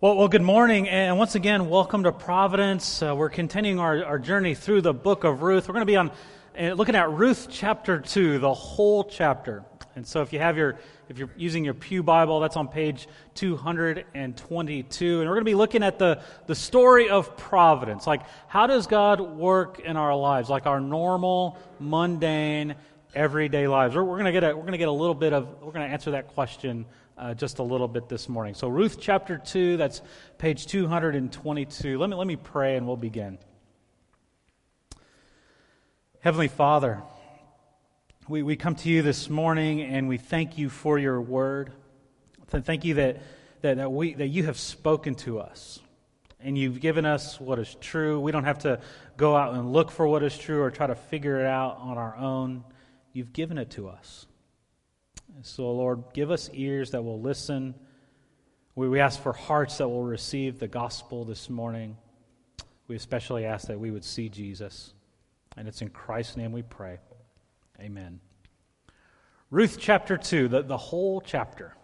Well, good morning, and once again, welcome to Providence. We're continuing our journey through the book of Ruth. We're going to be looking at Ruth chapter 2, the whole chapter. And so if you're using your Pew Bible, that's on page 222. And we're going to be looking at the story of providence. Like, how does God work in our lives? Like our normal, mundane, everyday lives. We're going to answer that question just a little bit this morning. So Ruth chapter 2, that's page 222. Let me pray and we'll begin. Heavenly Father, we come to you this morning and we thank you for your word. Thank you that you have spoken to us and you've given us what is true. We don't have to go out and look for what is true or try to figure it out on our own. You've given it to us. So, Lord, give us ears that will listen. We ask for hearts that will receive the gospel this morning. We especially ask that we would see Jesus. And it's in Christ's name we pray. Amen. Ruth chapter 2, the whole chapter.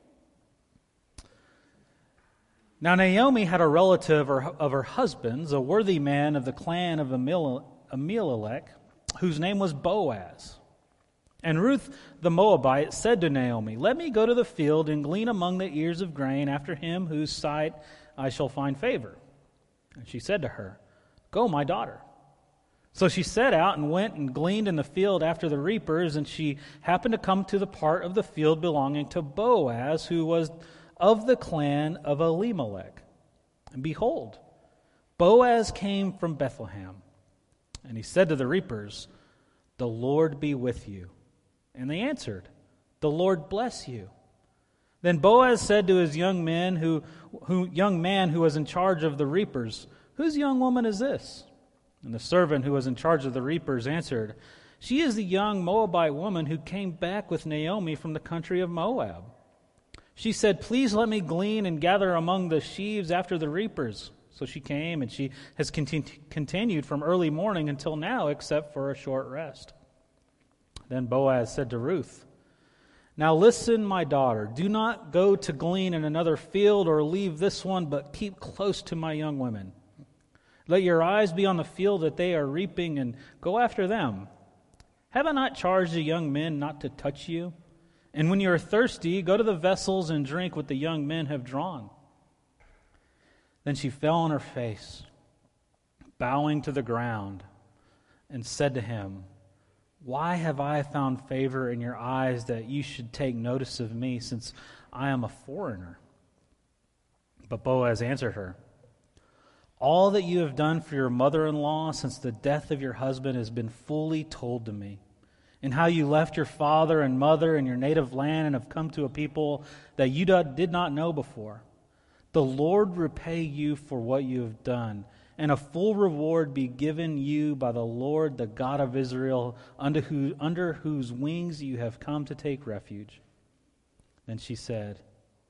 Now Naomi had a relative of her husband's, a worthy man of the clan of Elimelech, whose name was Boaz. And Ruth the Moabite said to Naomi, "Let me go to the field and glean among the ears of grain after him whose sight I shall find favor." And she said to her, "Go, my daughter." So she set out and went and gleaned in the field after the reapers, and she happened to come to the part of the field belonging to Boaz, who was of the clan of Elimelech. And behold, Boaz came from Bethlehem. And he said to the reapers, "The Lord be with you." And they answered, "The Lord bless you." Then Boaz said to his young man who was in charge of the reapers, "Whose young woman is this?" And the servant who was in charge of the reapers answered, "She is the young Moabite woman who came back with Naomi from the country of Moab. She said, 'Please let me glean and gather among the sheaves after the reapers.' So she came, and she has continued from early morning until now, except for a short rest." Then Boaz said to Ruth, "Now listen, my daughter, do not go to glean in another field or leave this one, but keep close to my young women. Let your eyes be on the field that they are reaping, and go after them. Have I not charged the young men not to touch you? And when you are thirsty, go to the vessels and drink what the young men have drawn." Then she fell on her face, bowing to the ground, and said to him, "Why have I found favor in your eyes that you should take notice of me, since I am a foreigner?" But Boaz answered her, "All that you have done for your mother-in-law since the death of your husband has been fully told to me, and how you left your father and mother and your native land and have come to a people that you did not know before. The Lord repay you for what you have done, and a full reward be given you by the Lord, the God of Israel, under whose wings you have come to take refuge." Then she said,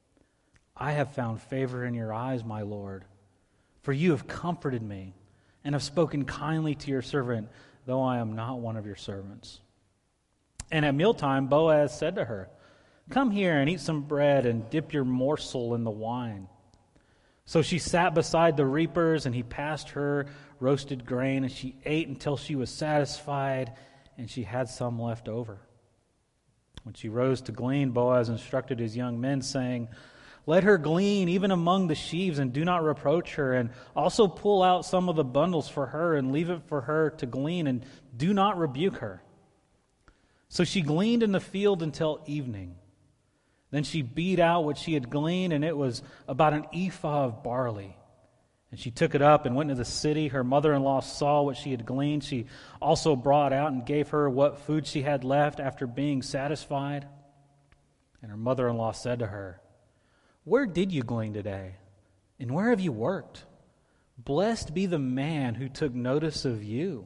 "I have found favor in your eyes, my Lord, for you have comforted me and have spoken kindly to your servant, though I am not one of your servants." And at mealtime Boaz said to her, "Come here and eat some bread and dip your morsel in the wine." So she sat beside the reapers, and he passed her roasted grain, and she ate until she was satisfied, and she had some left over. When she rose to glean, Boaz instructed his young men, saying, "Let her glean even among the sheaves, and do not reproach her, and also pull out some of the bundles for her, and leave it for her to glean, and do not rebuke her." So she gleaned in the field until evening. Then she beat out what she had gleaned, and it was about an ephah of barley. And she took it up and went into the city. Her mother-in-law saw what she had gleaned. She also brought out and gave her what food she had left after being satisfied. And her mother-in-law said to her, "Where did you glean today? And where have you worked? Blessed be the man who took notice of you."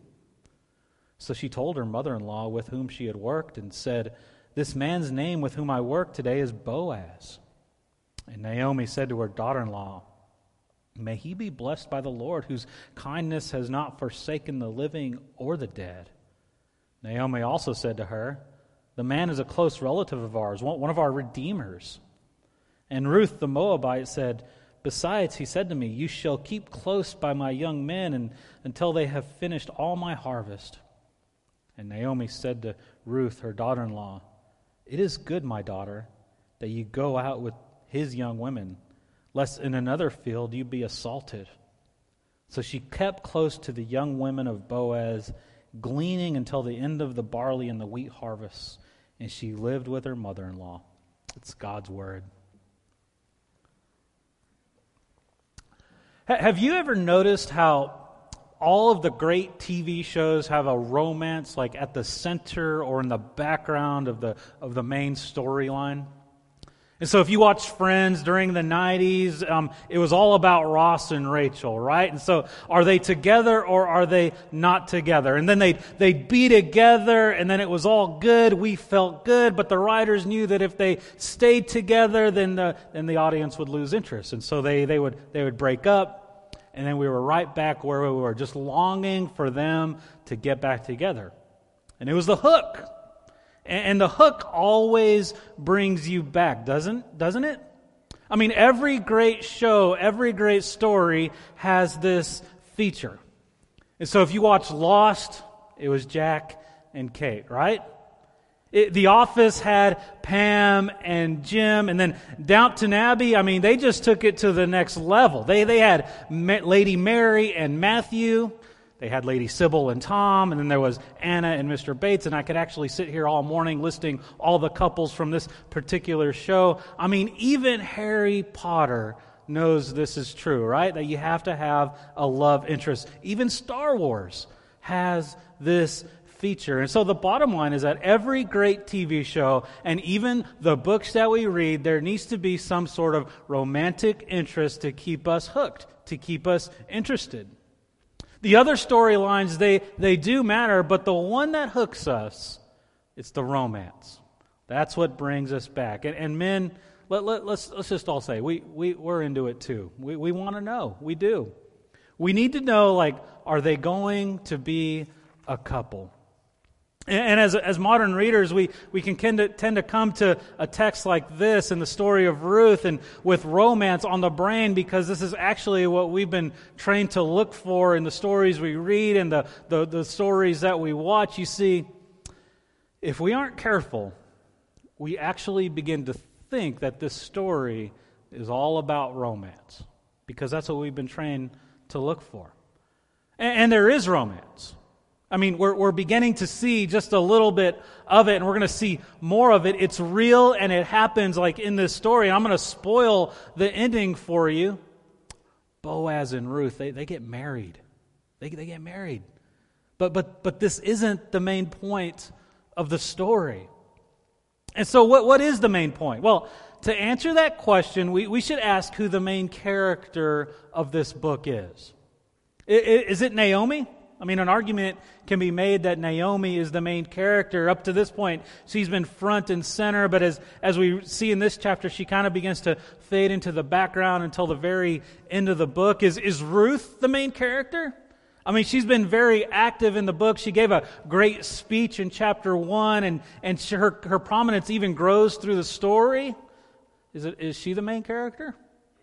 So she told her mother-in-law with whom she had worked and said, "This man's name with whom I work today is Boaz." And Naomi said to her daughter-in-law, "May he be blessed by the Lord, whose kindness has not forsaken the living or the dead." Naomi also said to her, "The man is a close relative of ours, one of our redeemers." And Ruth the Moabite said, Besides, he said to me, you shall keep close by my young men until they have finished all my harvest. And Naomi said to Ruth, her daughter-in-law, it is good, my daughter, that you go out with his young women, lest in another field you be assaulted. So she kept close to the young women of Boaz, gleaning until the end of the barley and the wheat harvests, and she lived with her mother-in-law. It's God's word. Have you ever noticed how all of the great TV shows have a romance like at the center or in the background of the main storyline? And so if you watch Friends during the 90s, it was all about Ross and Rachel, right? And so are they together or are they not together? And then they'd be together and then it was all good. We felt good, but the writers knew that if they stayed together, then the audience would lose interest. And so they would break up. And then we were right back where we were, just longing for them to get back together. And it was the hook. And the hook always brings you back, doesn't it? I mean, every great show, every great story has this feature. And so if you watch Lost, it was Jack and Kate, right? The Office had Pam and Jim, and then Downton Abbey, I mean, they just took it to the next level. They had Lady Mary and Matthew. They had Lady Sybil and Tom, and then there was Anna and Mr. Bates, and I could actually sit here all morning listing all the couples from this particular show. I mean, even Harry Potter knows this is true, right? That you have to have a love interest. Even Star Wars has this feature. And so the bottom line is that every great TV show and even the books that we read, there needs to be some sort of romantic interest to keep us hooked, to keep us interested. The other storylines, they do matter, but the one that hooks us, it's the romance. That's what brings us back. And men, let's just all say, we're into it too. We want to know. We do. We need to know, like, are they going to be a couple? And as modern readers, we can tend to come to a text like this in the story of Ruth and with romance on the brain, because this is actually what we've been trained to look for in the stories we read and the stories that we watch. You see, if we aren't careful, we actually begin to think that this story is all about romance, because that's what we've been trained to look for. And there is romance. I mean, we're beginning to see just a little bit of it, and we're going to see more of it. It's real, and it happens like in this story. I'm going to spoil the ending for you. Boaz and Ruth, they get married. They get married. But this isn't the main point of the story. And so what is the main point? Well, to answer that question, we should ask who the main character of this book is. Is it Naomi? I mean, an argument can be made that Naomi is the main character. Up to this point, she's been front and center, but as we see in this chapter, she kind of begins to fade into the background until the very end of the book. Is Ruth the main character? I mean, she's been very active in the book. She gave a great speech in chapter 1, and her prominence even grows through the story. Is she the main character?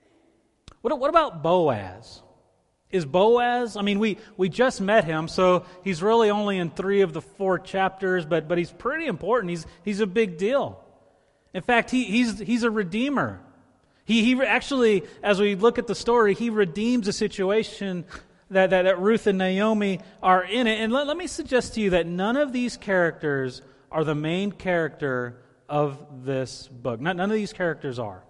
What about Boaz? Is Boaz, I mean, we just met him, so he's really only in 3 of the 4 chapters, but he's pretty important. He's a big deal. In fact, he's a redeemer. He actually, as we look at the story, he redeems a situation that Ruth and Naomi are in it. And let me suggest to you that none of these characters are the main character of this book. None of these characters are.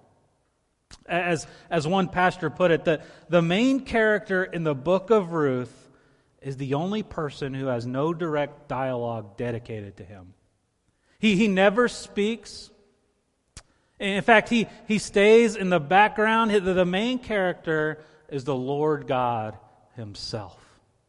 As one pastor put it, the main character in the book of Ruth is the only person who has no direct dialogue dedicated to him. He never speaks. In fact, he stays in the background. The main character is the Lord God himself.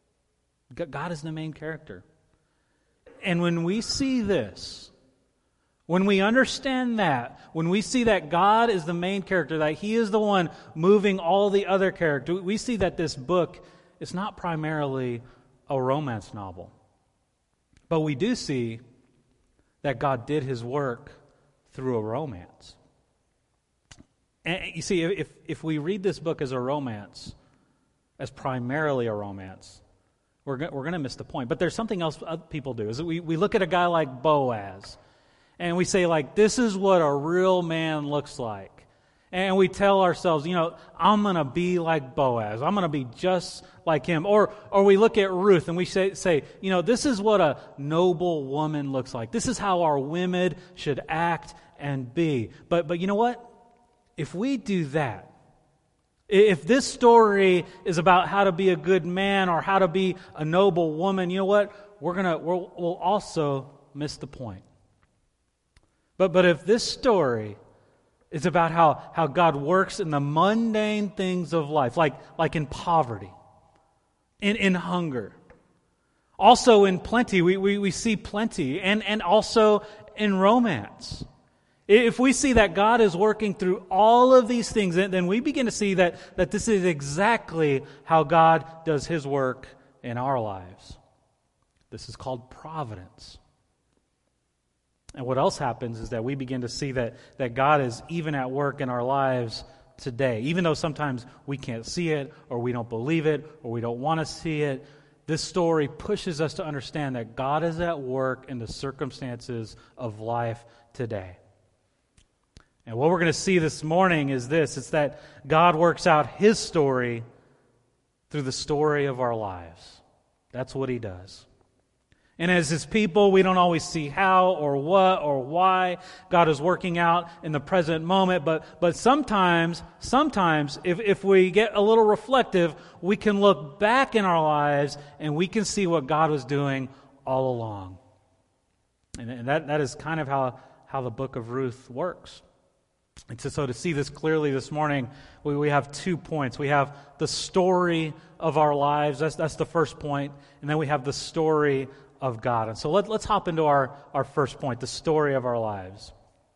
God is the main character. And when we see this, when we understand that, when we see that God is the main character, that He is the one moving all the other characters, we see that this book is not primarily a romance novel. But we do see that God did His work through a romance. And you see, if we read this book as a romance, as primarily a romance, we're going to miss the point. But there's something else other people do, is that we look at a guy like Boaz, and we say, like, this is what a real man looks like. And we tell ourselves, I'm going to be like Boaz. I'm going to be just like him. Or we look at Ruth and we say, this is what a noble woman looks like. This is how our women should act and be. But you know what? If we do that, if this story is about how to be a good man or how to be a noble woman, you know what? We'll also miss the point. But if this story is about how God works in the mundane things of life, like in poverty, in hunger, also in plenty, we see plenty, and also in romance. If we see that God is working through all of these things, then we begin to see that this is exactly how God does His work in our lives. This is called providence. And what else happens is that we begin to see that God is even at work in our lives today. Even though sometimes we can't see it, or we don't believe it, or we don't want to see it, this story pushes us to understand that God is at work in the circumstances of life today. And what we're going to see this morning is this. It's that God works out His story through the story of our lives. That's what He does. And as His people, we don't always see how or what or why God is working out in the present moment. But sometimes, if we get a little reflective, we can look back in our lives and we can see what God was doing all along. And that is kind of how the book of Ruth works. And so to see this clearly this morning, we have 2 points. We have the story of our lives. That's the first point. And then we have the story of God. And so let's hop into our first point, the story of our lives.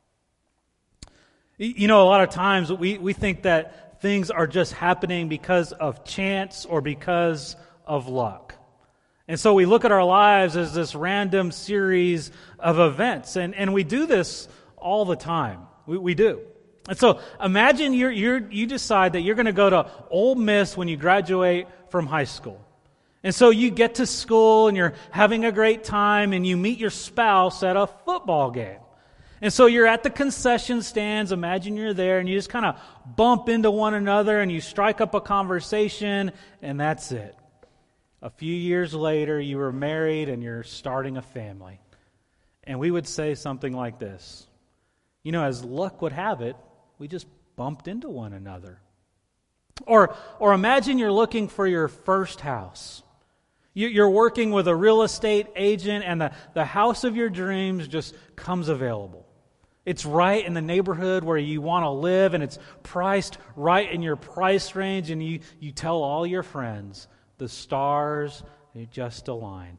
A lot of times we think that things are just happening because of chance or because of luck. And so we look at our lives as this random series of events. And we do this all the time. We do. And so imagine you decide that you're going to go to Ole Miss when you graduate from high school. And so you get to school and you're having a great time and you meet your spouse at a football game. And so you're at the concession stands, imagine you're there, and you just kind of bump into one another and you strike up a conversation, and that's it. A few years later, you were married and you're starting a family. And we would say something like this. As luck would have it, we just bumped into one another. Or imagine you're looking for your first house. You're working with a real estate agent, and the house of your dreams just comes available. It's right in the neighborhood where you want to live, and it's priced right in your price range, and you tell all your friends, the stars, they just aligned.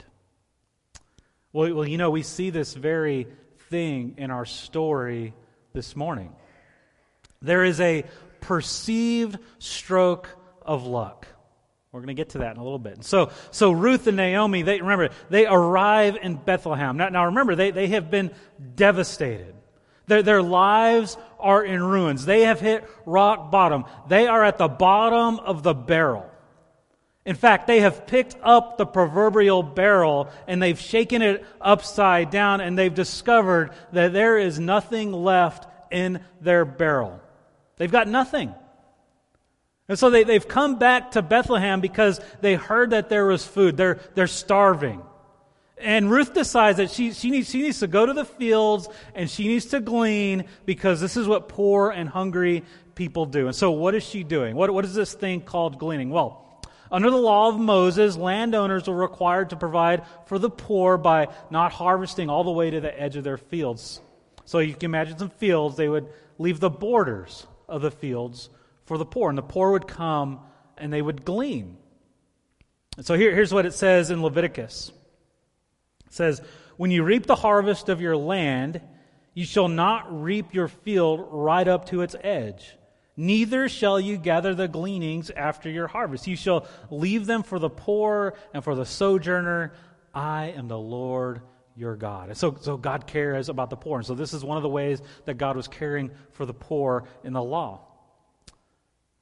Well, we see this very thing in our story this morning. There is a perceived stroke of luck. We're going to get to that in a little bit. So Ruth and Naomi, they arrive in Bethlehem. Now remember, they have been devastated. Their lives are in ruins. They have hit rock bottom. They are at the bottom of the barrel. In fact, they have picked up the proverbial barrel and they've shaken it upside down, and they've discovered that there is nothing left in their barrel. They've got nothing. And so they've come back to Bethlehem because they heard that there was food. They're starving. And Ruth decides that she needs to go to the fields and she needs to glean, because this is what poor and hungry people do. And so what is she doing? What is this thing called gleaning? Well, under the law of Moses, landowners were required to provide for the poor by not harvesting all the way to the edge of their fields. So you can imagine some fields, they would leave the borders of the fields for the poor, and the poor would come and they would glean. And so here's what it says in Leviticus. It says, "When you reap the harvest of your land, you shall not reap your field right up to its edge. Neither shall you gather the gleanings after your harvest. You shall leave them for the poor and for the sojourner. I am the Lord your God." And so God cares about the poor. And so this is one of the ways that God was caring for the poor in the law.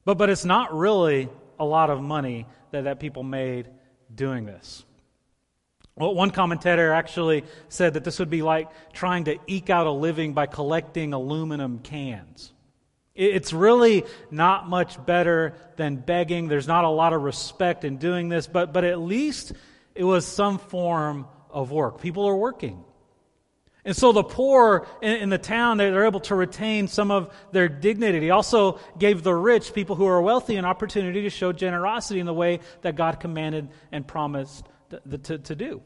But it's not really a lot of money that people made doing this. Well, one commentator actually said that this would be like trying to eke out a living by collecting aluminum cans. It's really not much better than begging. There's not a lot of respect in doing this, but at least it was some form of work. People are working. And so the poor in the town, they're able to retain some of their dignity. He also gave the rich, people who are wealthy, an opportunity to show generosity in the way that God commanded and promised to do.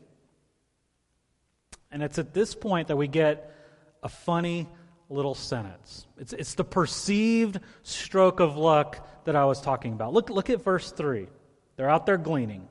And it's at this point that we get a funny little sentence. It's the perceived stroke of luck that I was talking about. Look at verse 3. They're out there gleaning.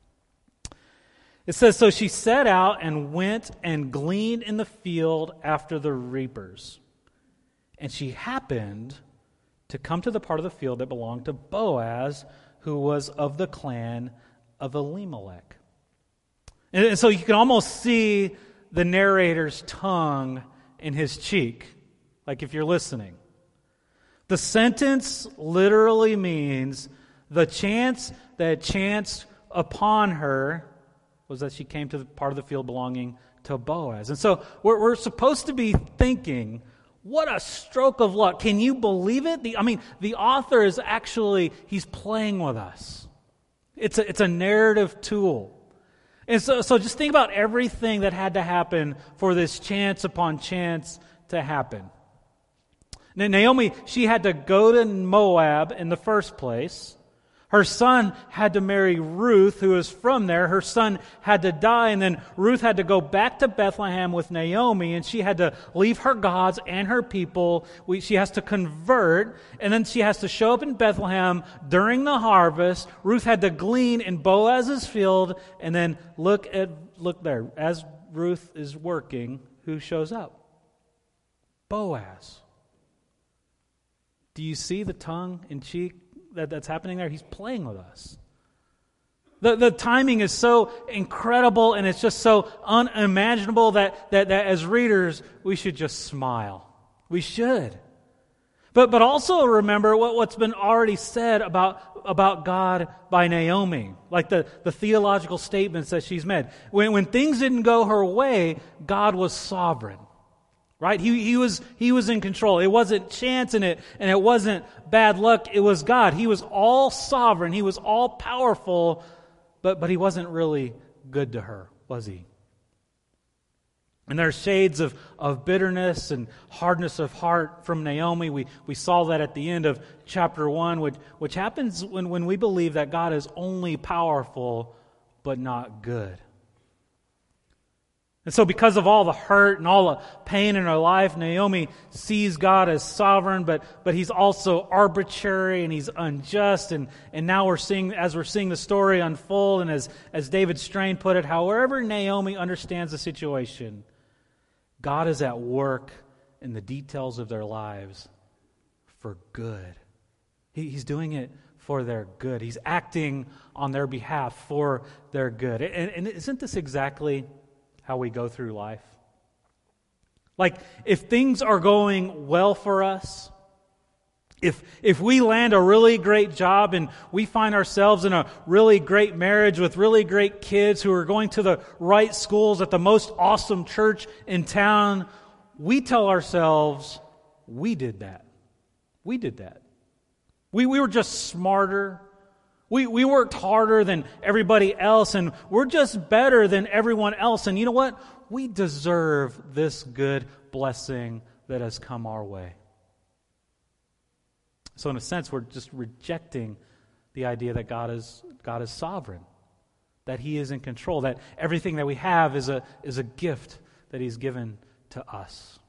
It says, "So she set out and went and gleaned in the field after the reapers. And she happened to come to the part of the field that belonged to Boaz, who was of the clan of Elimelech." And so you can almost see the narrator's tongue in his cheek, like if you're listening. The sentence literally means the chance that chanced upon her was that she came to the part of the field belonging to Boaz. And so we're supposed to be thinking, what a stroke of luck. Can you believe it? The author is actually, he's playing with us. It's a narrative tool. And so just think about everything that had to happen for this chance upon chance to happen. Now, Naomi, she had to go to Moab in the first place. Her son had to marry Ruth, who was from there. Her son had to die, and then Ruth had to go back to Bethlehem with Naomi, and she had to leave her gods and her people. She has to convert, and then she has to show up in Bethlehem during the harvest. Ruth had to glean in Boaz's field, and then look there. As Ruth is working, who shows up? Boaz. Do you see the tongue in cheek that's happening there? He's playing with us. The timing is so incredible, and it's just so unimaginable that as readers, we should just smile. We should. But also remember what's been already said about God by Naomi, like the theological statements that she's made. When things didn't go her way, God was sovereign. Right? He was in control. It wasn't chance in it, and it wasn't bad luck. It was God. He was all sovereign. He was all powerful, but he wasn't really good to her, was he? And there are shades of bitterness and hardness of heart from Naomi. We saw that at the end of chapter 1, which happens when we believe that God is only powerful but not good. And so because of all the hurt and all the pain in her life, Naomi sees God as sovereign, but he's also arbitrary and he's unjust. And now we're seeing the story unfold, and as David Strain put it, however Naomi understands the situation, God is at work in the details of their lives for good. He's doing it for their good. He's acting on their behalf for their good. And isn't this exactly how we go through life? Like, if things are going well for us, if we land a really great job and we find ourselves in a really great marriage with really great kids who are going to the right schools at the most awesome church in town, we tell ourselves, we did that. We did that. We were just smarter. We worked harder than everybody else, and we're just better than everyone else. And you know what? We deserve this good blessing that has come our way. So in a sense, we're just rejecting the idea that God is sovereign, that He is in control, that everything that we have is a gift that He's given to us.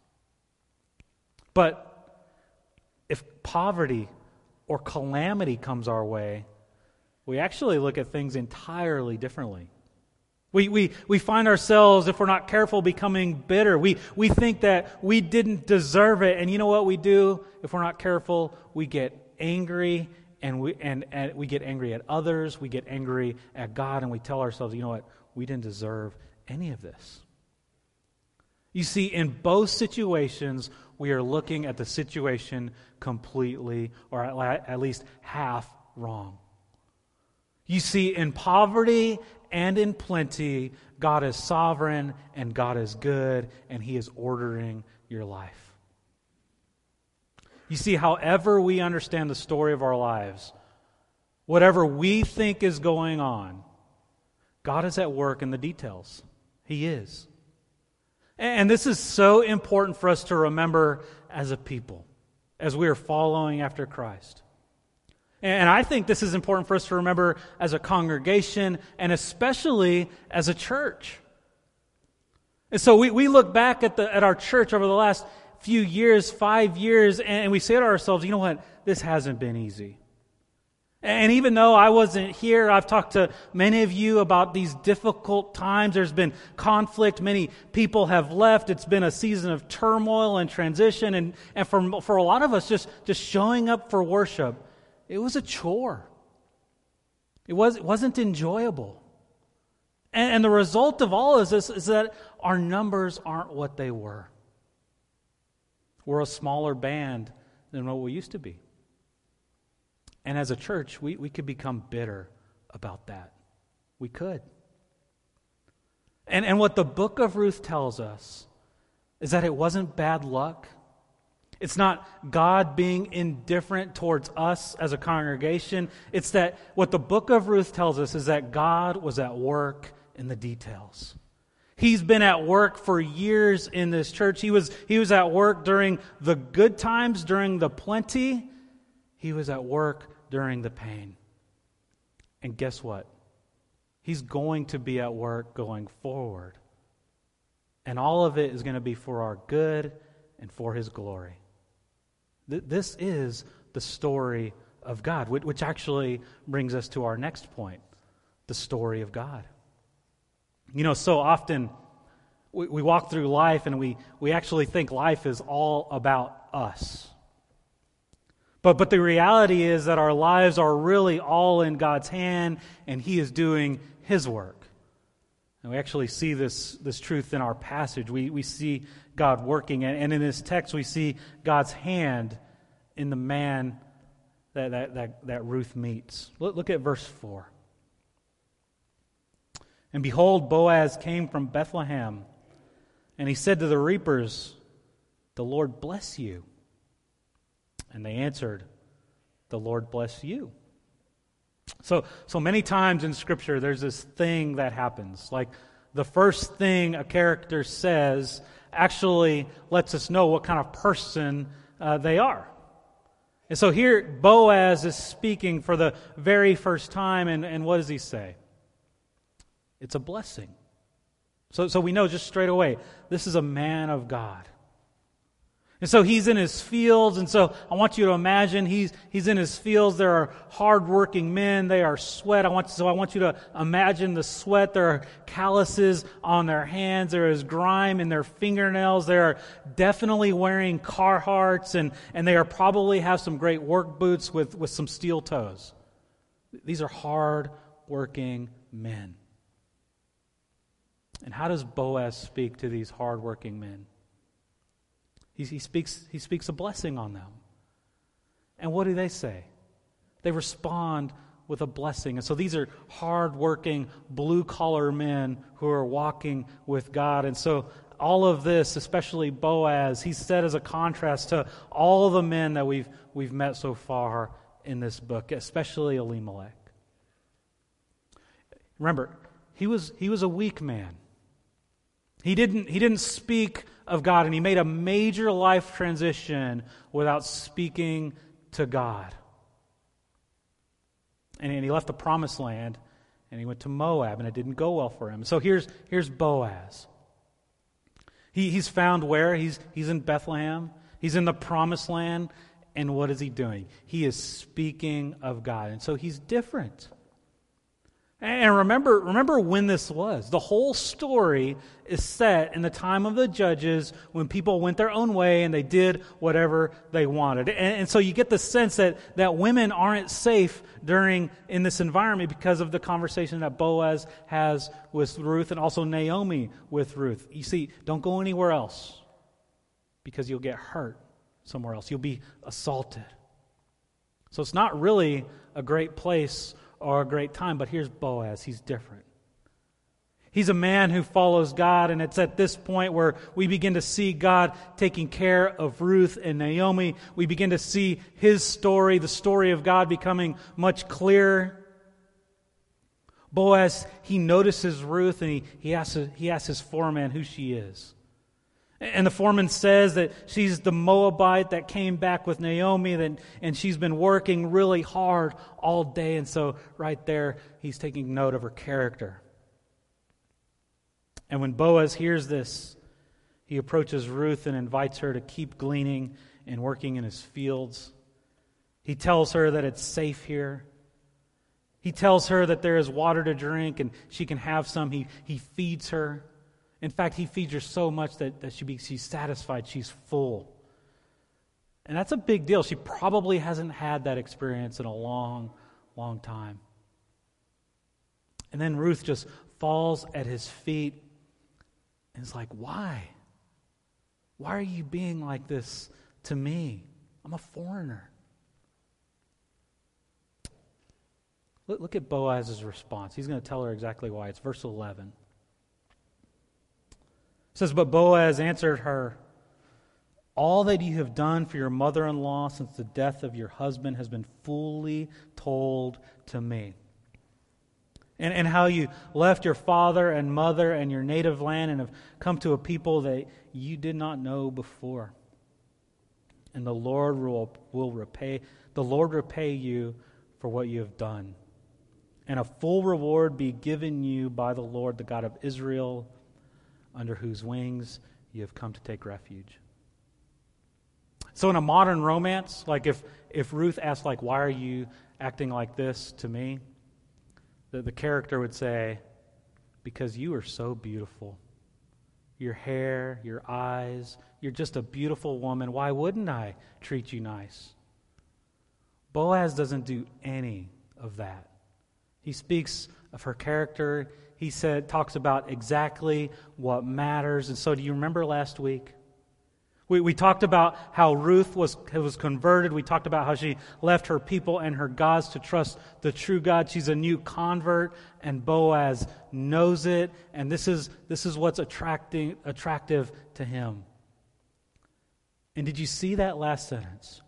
But if poverty or calamity comes our way, we actually look at things entirely differently. We find ourselves, if we're not careful, becoming bitter. We think that we didn't deserve it, and you know what we do? If we're not careful, we get angry, and we get angry at others. We get angry at God, and we tell ourselves, you know what? We didn't deserve any of this. You see, in both situations, we are looking at the situation completely, or at least half wrong. You see, in poverty and in plenty, God is sovereign and God is good, and He is ordering your life. You see, however we understand the story of our lives, whatever we think is going on, God is at work in the details. He is. And this is so important for us to remember as a people, as we are following after Christ. And I think this is important for us to remember as a congregation and especially as a church. And so we look back at our church over the last few years, 5 years, and we say to ourselves, you know what, this hasn't been easy. And even though I wasn't here, I've talked to many of you about these difficult times. There's been conflict. Many people have left. It's been a season of turmoil and transition. And for a lot of us, just showing up for worship, it was a chore. It wasn't enjoyable. And the result of all of this is that our numbers aren't what they were. We're a smaller band than what we used to be. And as a church, we could become bitter about that. We could. And what the book of Ruth tells us is that it wasn't bad luck. It's not God being indifferent towards us as a congregation. It's that what the book of Ruth tells us is that God was at work in the details. He's been at work for years in this church. He was at work during the good times, during the plenty. He was at work during the pain. And guess what? He's going to be at work going forward. And all of it is going to be for our good and for His glory. This is the story of God, which actually brings us to our next point, the story of God. You know, so often we walk through life and we actually think life is all about us. But the reality is that our lives are really all in God's hand, and He is doing His work. And we actually see this truth in our passage. We see God working, and in this text we see God's hand in the man that Ruth meets. Look at verse 4. And behold, Boaz came from Bethlehem, and he said to the reapers, "The Lord bless you." And they answered, "The Lord bless you." So many times in Scripture, there's this thing that happens. Like the first thing a character says actually lets us know what kind of person they are. And so here, Boaz is speaking for the very first time, and what does he say? It's a blessing. So we know just straight away, this is a man of God. And so he's in his fields, and so I want you to imagine he's in his fields. There are hardworking men. They are sweat. I want you to imagine the sweat. There are calluses on their hands. There is grime in their fingernails. They are definitely wearing Carhartts, and they are probably have some great work boots with some steel toes. These are hardworking men. And how does Boaz speak to these hardworking men? He speaks a blessing on them. And what do they say? They respond with a blessing. And so these are hard-working, blue-collar men who are walking with God. And so all of this, especially Boaz, he's set as a contrast to all the men that we've met so far in this book, especially Elimelech. Remember, he was a weak man. He didn't speak of God, and he made a major life transition without speaking to God. And he left the promised land, and he went to Moab, and it didn't go well for him. So here's Boaz. He's found where? He's in Bethlehem. He's in the promised land, and what is he doing? He is speaking of God, and so he's different. And remember when this was. The whole story is set in the time of the judges when people went their own way and they did whatever they wanted. And so you get the sense that women aren't safe in this environment because of the conversation that Boaz has with Ruth and also Naomi with Ruth. You see, don't go anywhere else because you'll get hurt somewhere else. You'll be assaulted. So it's not really a great place or a great time, but here's Boaz. He's different. He's a man who follows God, and it's at this point where we begin to see God taking care of Ruth and Naomi. We begin to see his story, the story of God becoming much clearer. Boaz, he notices Ruth, and he asks his foreman who she is. And the foreman says that she's the Moabite that came back with Naomi, and she's been working really hard all day. And so right there, he's taking note of her character. And when Boaz hears this, he approaches Ruth and invites her to keep gleaning and working in his fields. He tells her that it's safe here. He tells her that there is water to drink and she can have some. He feeds her. In fact, he feeds her so much that she's satisfied, she's full. And that's a big deal. She probably hasn't had that experience in a long, long time. And then Ruth just falls at his feet and is like, why? Why are you being like this to me? I'm a foreigner. Look at Boaz's response. He's going to tell her exactly why. It's verse 11. It says, but Boaz answered her, all that you have done for your mother-in-law since the death of your husband has been fully told to me. And how you left your father and mother and your native land and have come to a people that you did not know before. And the Lord will repay you for what you have done. And a full reward be given you by the Lord, the God of Israel, under whose wings you have come to take refuge. So in a modern romance, like if Ruth asked, like, why are you acting like this to me? The character would say, because you are so beautiful. Your hair, your eyes, you're just a beautiful woman. Why wouldn't I treat you nice? Boaz doesn't do any of that. He speaks of her character. He talks about exactly what matters. And so do you remember last week? We talked about how Ruth was converted. We talked about how she left her people and her gods to trust the true God. She's a new convert, and Boaz knows it, and this is what's attractive to him. And did you see that last sentence?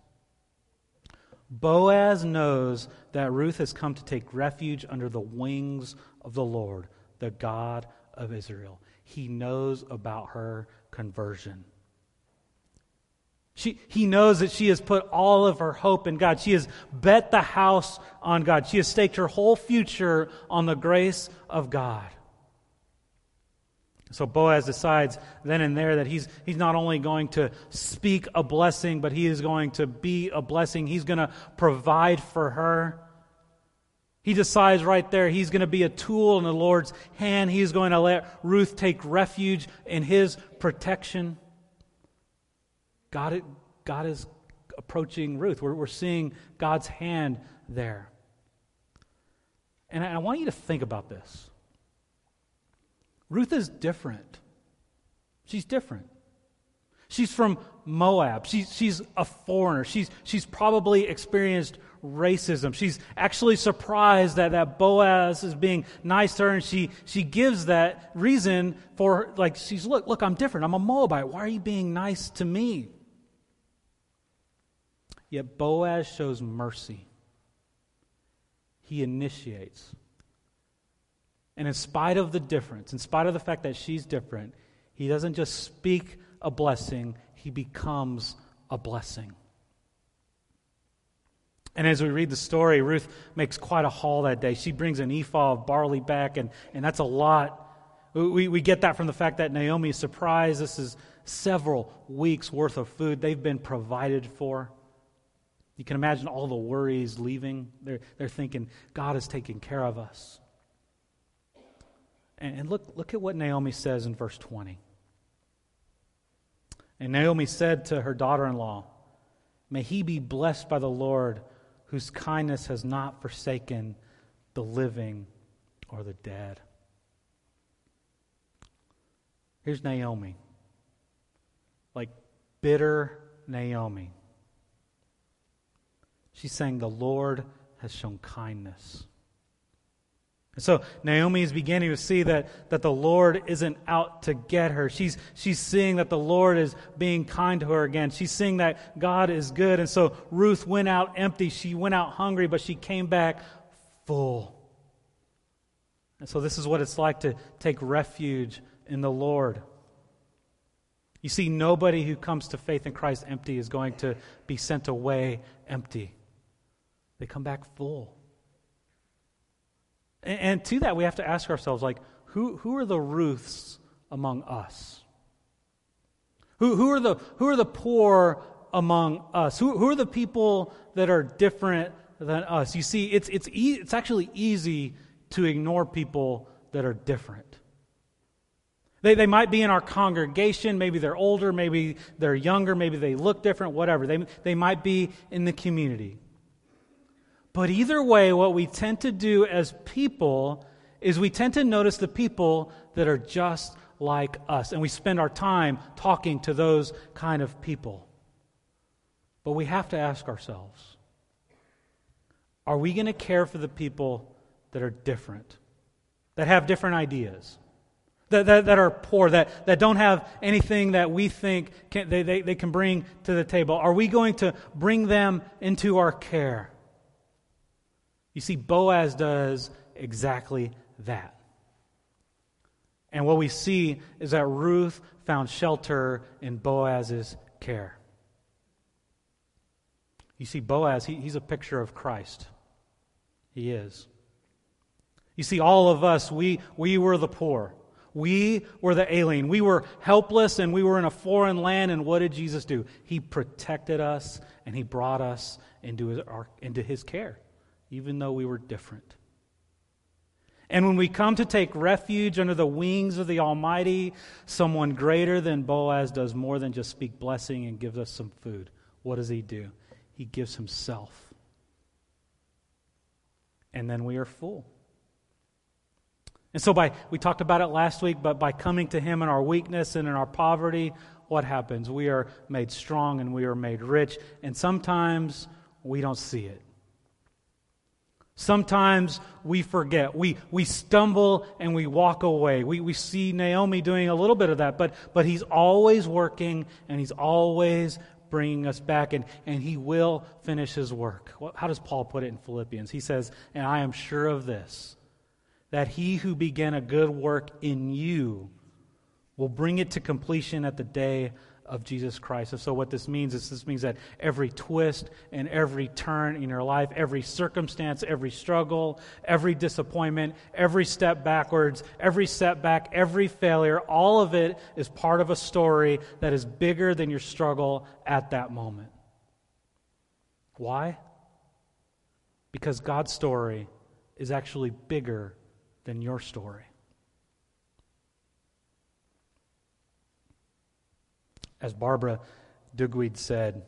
Boaz knows that Ruth has come to take refuge under the wings of the Lord, the God of Israel. He knows about her conversion. He knows that she has put all of her hope in God. She has bet the house on God. She has staked her whole future on the grace of God. So Boaz decides then and there that he's not only going to speak a blessing, but he is going to be a blessing. He's going to provide for her. He decides right there he's going to be a tool in the Lord's hand. He's going to let Ruth take refuge in his protection. God is approaching Ruth. We're seeing God's hand there. And I want you to think about this. Ruth is different. She's different. She's from Moab. She's a foreigner. She's probably experienced racism. She's actually surprised that Boaz is being nice to her, and she gives that reason for, like, look, I'm different. I'm a Moabite. Why are you being nice to me? Yet Boaz shows mercy. He initiates. And in spite of the difference, in spite of the fact that she's different, he doesn't just speak a blessing, he becomes a blessing. And as we read the story, Ruth makes quite a haul that day. She brings an ephah of barley back, and that's a lot. We get that from the fact that Naomi is surprised. This is several weeks' worth of food they've been provided for. You can imagine all the worries leaving. They're thinking, God is taking care of us. And look at what Naomi says in verse 20. And Naomi said to her daughter-in-law, may he be blessed by the Lord, whose kindness has not forsaken the living or the dead. Here's Naomi. Like, bitter Naomi. She's saying the Lord has shown kindness. And so Naomi is beginning to see that the Lord isn't out to get her. She's seeing that the Lord is being kind to her again. She's seeing that God is good. And so Ruth went out empty. She went out hungry, but she came back full. And so this is what it's like to take refuge in the Lord. You see, nobody who comes to faith in Christ empty is going to be sent away empty. They come back full. And to that, we have to ask ourselves, like, who are the Ruths among us? Who are the poor among us? Who are the people that are different than us? You see, it's actually easy to ignore people that are different. They might be in our congregation, maybe they're older, maybe they're younger, maybe they look different, whatever. They might be in the community. But either way, what we tend to do as people is we tend to notice the people that are just like us. And we spend our time talking to those kind of people. But we have to ask ourselves, are we going to care for the people that are different, that have different ideas, that are poor, that don't have anything that we think they can bring to the table? Are we going to bring them into our care? You see, Boaz does exactly that. And what we see is that Ruth found shelter in Boaz's care. You see, Boaz, he's a picture of Christ. He is. You see, all of us, we were the poor. We were the alien. We were helpless and we were in a foreign land. And what did Jesus do? He protected us and He brought us into His care, even though we were different. And when we come to take refuge under the wings of the Almighty, someone greater than Boaz does more than just speak blessing and gives us some food. What does He do? He gives Himself. And then we are full. And so we talked about it last week, but by coming to Him in our weakness and in our poverty, what happens? We are made strong and we are made rich. And sometimes we don't see it. Sometimes we forget. We stumble and we walk away. We see Naomi doing a little bit of that, but He's always working and He's always bringing us back, and He will finish His work. How does Paul put it in Philippians? He says, "And I am sure of this, that He who began a good work in you will bring it to completion at the day of Jesus Christ." And so what this means is that every twist and every turn in your life, every circumstance, every struggle, every disappointment, every step backwards, every setback, every failure, all of it is part of a story that is bigger than your struggle at that moment. Why? Because God's story is actually bigger than your story. As Barbara Dugweed said,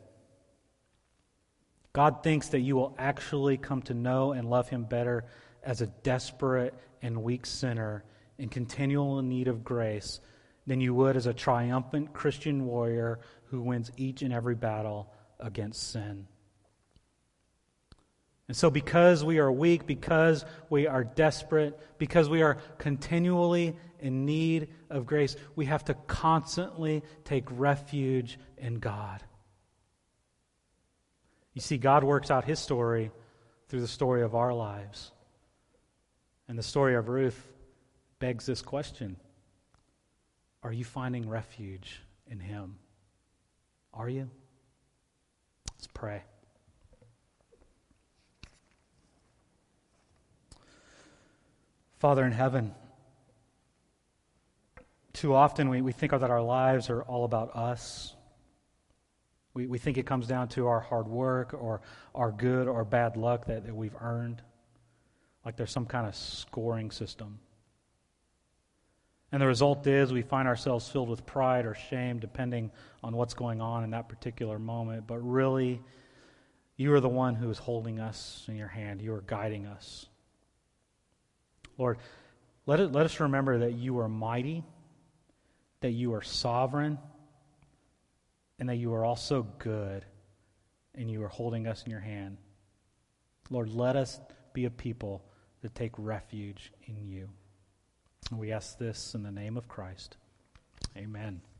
God thinks that you will actually come to know and love Him better as a desperate and weak sinner in continual need of grace than you would as a triumphant Christian warrior who wins each and every battle against sin. And so because we are weak, because we are desperate, because we are continually in need of grace, we have to constantly take refuge in God. You see, God works out His story through the story of our lives. And the story of Ruth begs this question: are you finding refuge in Him? Are you? Let's pray. Father in heaven, too often we think that our lives are all about us. We think it comes down to our hard work or our good or bad luck that we've earned, like there's some kind of scoring system. And the result is we find ourselves filled with pride or shame depending on what's going on in that particular moment. But really, You are the one who is holding us in Your hand. You are guiding us. Lord, let us remember that You are mighty, that You are sovereign, and that you are also good, and you are holding us in your hand. Lord, let us be a people that take refuge in you. And we ask this in the name of Christ. Amen.